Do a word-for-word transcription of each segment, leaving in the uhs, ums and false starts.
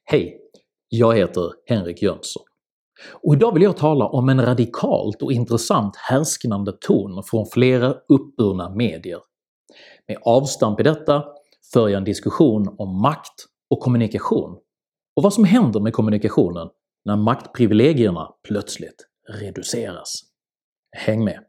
Hej, jag heter Henrik Jönsson och idag vill jag tala om en radikalt och intressant härsknande ton från flera uppburna medier. Med avstamp i detta för jag en diskussion om makt och kommunikation och vad som händer med kommunikationen när maktprivilegierna plötsligt reduceras. Häng med!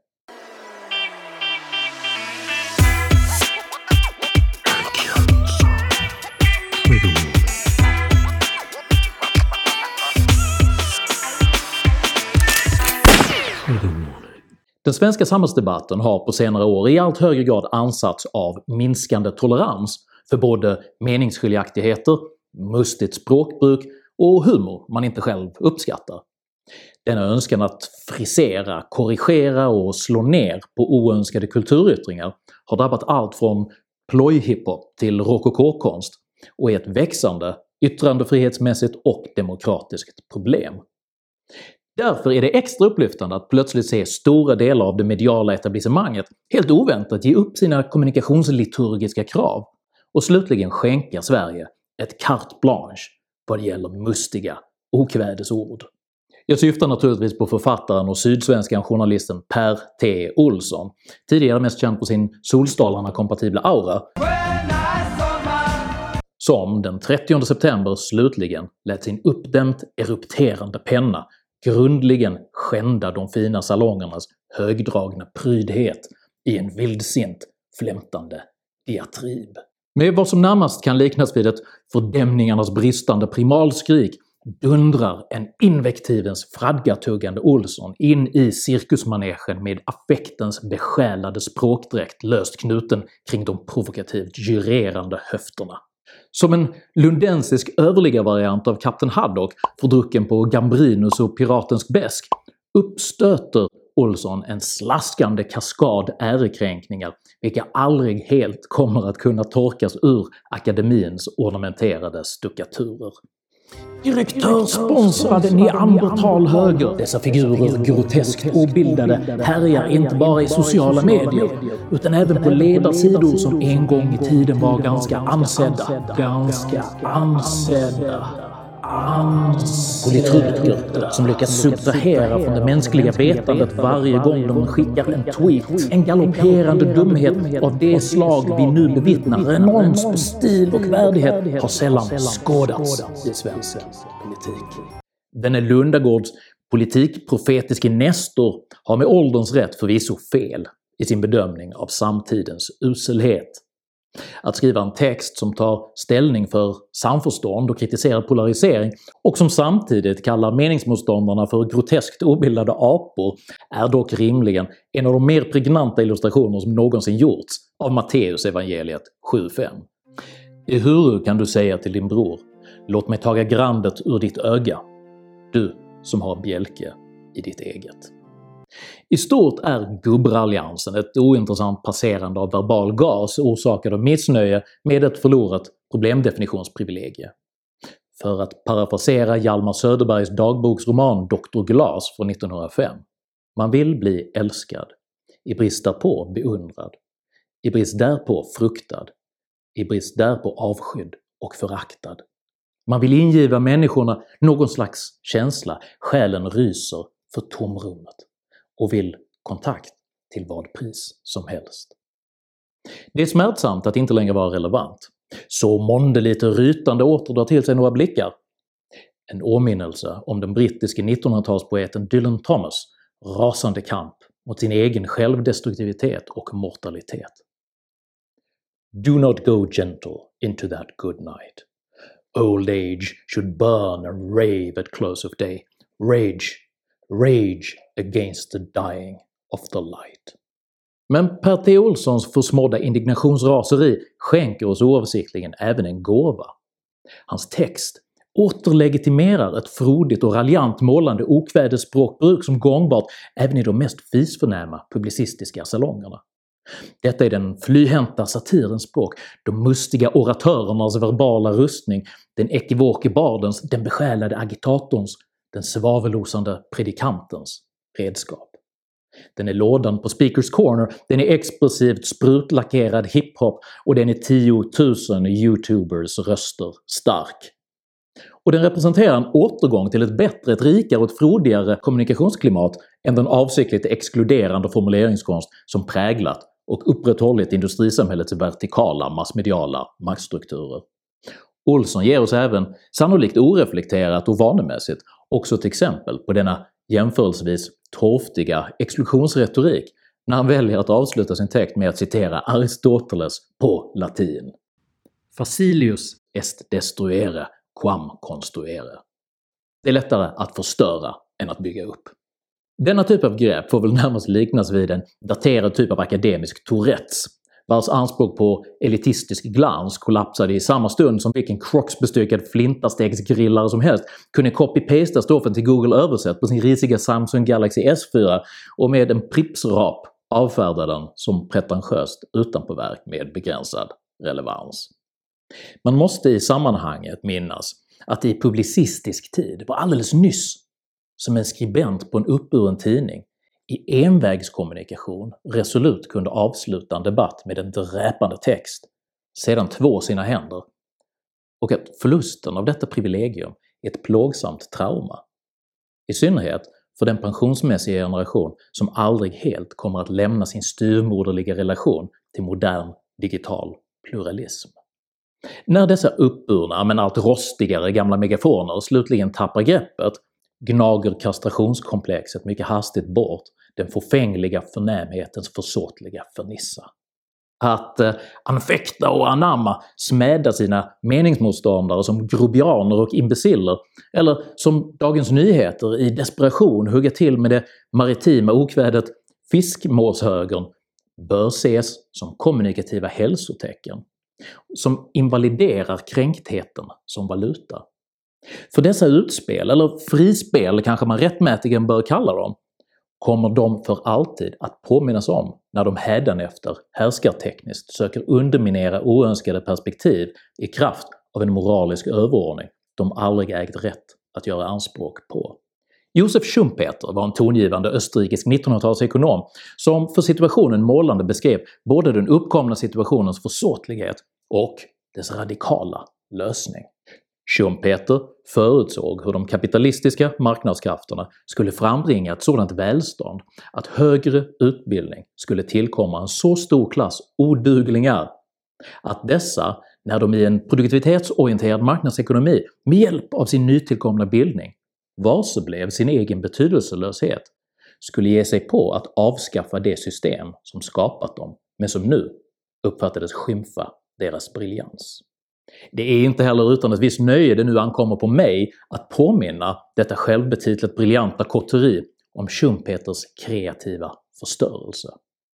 Den svenska samhällsdebatten har på senare år i allt högre grad ansats av minskande tolerans för både meningsskiljaktigheter, mustigt språkbruk och humor man inte själv uppskattar. Denna önskan att frisera, korrigera och slå ner på oönskade kulturyttringar har drabbat allt från plojhiphop till rokokåkonst och är ett växande yttrandefrihetsmässigt och demokratiskt problem. Därför är det extra upplyftande att plötsligt se stora delar av det mediala etablissemanget helt oväntat ge upp sina kommunikationsliturgiska krav och slutligen skänka Sverige ett carte blanche vad det gäller mustiga okvädesord. Jag syftar naturligtvis på författaren och sydsvenskan journalisten Per T. Olsson, tidigare mest känd på sin Solstolarna-kompatibla aura, som den trettionde september slutligen lät sin uppdämt erupterande penna grundligen skända de fina salongernas högdragna prydhet i en vildsint, flämtande diatrib. Med vad som närmast kan liknas vid ett fördämningarnas bristande primalskrik dundrar en invektivens fradgatuggande Olsson in i cirkusmanegen med affektens besjälade språkdräkt löst knuten kring de provokativt gyrerande höfterna. Som en lundensisk överliggarvariant av Kapten Haddock fördrucken på Gambrinus och piratensk bäsk uppstöter Olsson en slaskande kaskad ärekränkningar vilka aldrig helt kommer att kunna torkas ur akademins ornamenterade stuckaturer. Direktörssponsrade neandertalhöger, dessa figurer groteskt obildade härjar inte bara i sociala medier utan även på ledarsidor som en gång i tiden var ganska ansedda. Ganska ansedda. Politruker som lyckas subtrahera från det mänskliga vetandet varje gång de skickar en tweet. En galopperande dumhet av det slag vi nu bevittnar. Renons på stil och värdighet har sällan skådats i svensk politik. Denne Lundagårds politikprofetiske Nestor har med ålderns rätt förvisso fel i sin bedömning av samtidens uselhet. Att skriva en text som tar ställning för samförstånd och kritiserar polarisering och som samtidigt kallar meningsmotståndarna för groteskt obildade apor är dock rimligen en av de mer pregnanta illustrationer som någonsin gjorts av Matteus evangeliet sju fem. Ehuru kan du säga till din bror, låt mig taga grandet ur ditt öga, du som har bjälke i ditt eget. I stort är gubbralliansen ett ointressant passerande av verbal gas orsakad av missnöje med ett förlorat problemdefinitionsprivilegie. För att parafrasera Hjalmar Söderbergs dagboksroman doktor Glas från nittonhundrafem. Man vill bli älskad, i brist därpå beundrad, i brist därpå fruktad, i brist därpå avskydd och föraktad. Man vill ingiva människorna någon slags känsla, själen ryser för tomrummet och vill kontakt till vad pris som helst. Det är smärtsamt att inte längre vara relevant, så månde lite rytande återdrar till sig några blickar. En åminnelse om den brittiske nittonhundratalspoeten Dylan Thomas rasande kamp mot sin egen självdestruktivitet och mortalitet. Do not go gentle into that good night. Old age should burn and rave at close of day. Rage Rage against the dying of the light. Men Per T. Olssons försmådda indignationsraseri skänker oss oavsiktligen även en gåva. Hans text återlegitimerar ett frodigt och raljant målande okvädesspråkbruk som gångbart även i de mest fisförnäma publicistiska salongerna. Detta är den flyhänta satirens språk, de mustiga oratörernas verbala rustning, den ekivoke bardens, den besjälade agitatorns, den svavelosande predikantens redskap. Den är lådan på Speakers Corner, den är expressivt sprutlackerad hiphop och den är tio tusen youtubers röster stark. Och den representerar en återgång till ett bättre, ett rikare och ett frodigare kommunikationsklimat än den avsiktligt exkluderande formuleringskonst som präglat och upprätthållit industrisamhällets vertikala massmediala maktstrukturer. Olsson ger oss även, sannolikt oreflekterat och vanemässigt, också ett exempel på denna jämförelsevis torftiga exklusionsretorik när han väljer att avsluta sin text med att citera Aristoteles på latin. Facilius est destruere quam construere. Det är lättare att förstöra än att bygga upp. Denna typ av grepp får väl närmast liknas vid en daterad typ av akademisk Tourettes, vars anspråk på elitistisk glans kollapsade i samma stund som vilken Crocs-bestyckad flintastegsgrillare som helst kunde copy-pasta stoffen till Google översätt på sin risiga Samsung Galaxy S fyra och med en pripsrap avfärda den som pretentiöst utanpåverk med begränsad relevans. Man måste i sammanhanget minnas att det i publicistisk tid var alldeles nyss som en skribent på en uppburen tidning i envägskommunikation resolut kunde avsluta en debatt med en dräpande text, sedan två sina händer, och att förlusten av detta privilegium är ett plågsamt trauma. I synnerhet för den pensionsmässiga generation som aldrig helt kommer att lämna sin styvmoderliga relation till modern digital pluralism. När dessa uppburna men allt rostigare gamla megafoner slutligen tappar greppet gnager kastrationskomplexet mycket hastigt bort den förfängliga förnämhetens försåtliga fernissa. Att eh, anfäkta och anamma smäda sina meningsmotståndare som grobianer och imbeciller, eller som Dagens Nyheter i desperation hugga till med det maritima okvädet fiskmåshögern, bör ses som kommunikativa hälsotecken som invaliderar kränktheten som valuta. För dessa utspel, eller frispel kanske man rättmätigen bör kalla dem, kommer de för alltid att påminnas om när de hädanefter härskartekniskt söker underminera oönskade perspektiv i kraft av en moralisk överordning de aldrig ägt rätt att göra anspråk på. Josef Schumpeter var en tongivande österrikisk nittonhundratalsekonom som för situationen målande beskrev både den uppkomna situationens försåtlighet och dess radikala lösning. Schumpeter förutsåg hur de kapitalistiska marknadskrafterna skulle frambringa ett sådant välstånd att högre utbildning skulle tillkomma en så stor klass oduglingar att dessa, när de i en produktivitetsorienterad marknadsekonomi med hjälp av sin nytillkomna bildning varseblev sin egen betydelselöshet, skulle ge sig på att avskaffa det system som skapat dem men som nu uppfattades skymfa deras briljans. Det är inte heller utan ett visst nöje det nu ankommer på mig att påminna detta självbetitlat briljanta kotteri om Schumpeters kreativa förstörelse.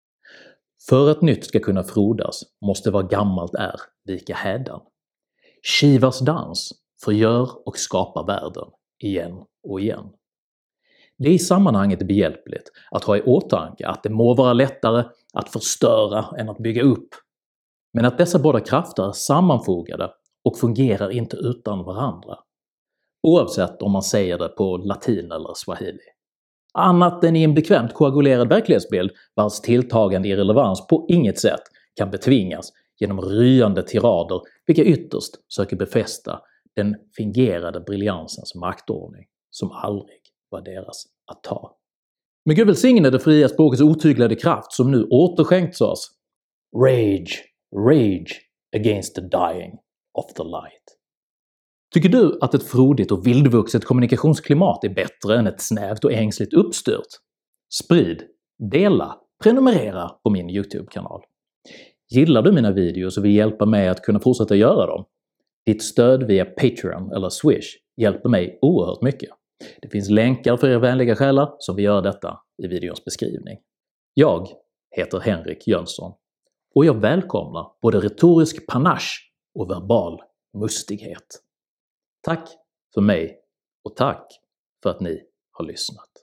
För att nytt ska kunna frodas måste vad gammalt är vika hädan. Shivas dans förgör och skapar världen igen och igen. Det är i sammanhanget behjälpligt att ha i åtanke att det må vara lättare att förstöra än att bygga upp, men att dessa båda krafter är sammanfogade och fungerar inte utan varandra, oavsett om man säger det på latin eller swahili. Annat än i en bekvämt koagulerad verklighetsbild vars tilltagande irrelevans på inget sätt kan betvingas genom ryande tirader vilka ytterst söker befästa den fingerade briljansens maktordning som aldrig var deras att ta. Men Gud välsigne det fria språkets otyglade kraft som nu återskänkts oss. Rage, rage against the dying of the light. Tycker du att ett frodigt och vildvuxet kommunikationsklimat är bättre än ett snävt och ängsligt uppstyrt? Sprid, dela, prenumerera på min YouTube-kanal. Gillar du mina videos och vill hjälpa mig att kunna fortsätta göra dem? Ditt stöd via Patreon eller Swish hjälper mig oerhört mycket. Det finns länkar för er vänliga själar som vi gör detta i videons beskrivning. Jag heter Henrik Jönsson och jag välkomnar både retorisk panache och verbal mustighet. Tack för mig och tack för att ni har lyssnat.